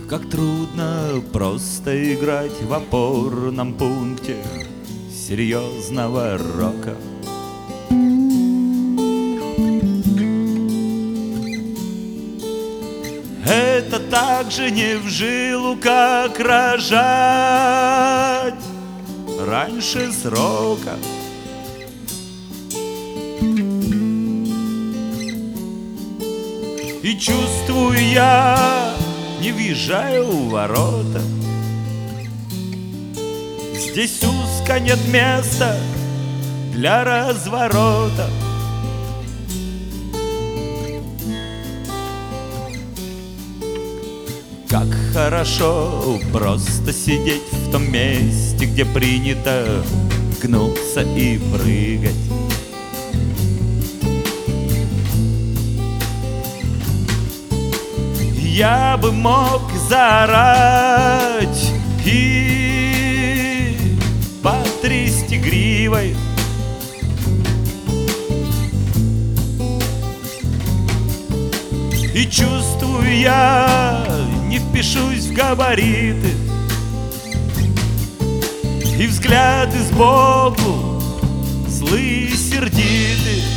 Как трудно просто играть в опорном пункте серьезного рока. Это так же не в жилу, как рожать раньше срока. И чувствую я, не въезжаю в ворота. Здесь узко, нет места для разворота. Как хорошо просто сидеть в том месте, где принято гнуться и прыгать. Я бы мог заорать и потрясти гривой, и чувствую я, не впишусь в габариты, и взгляды сбоку злые, сердиты.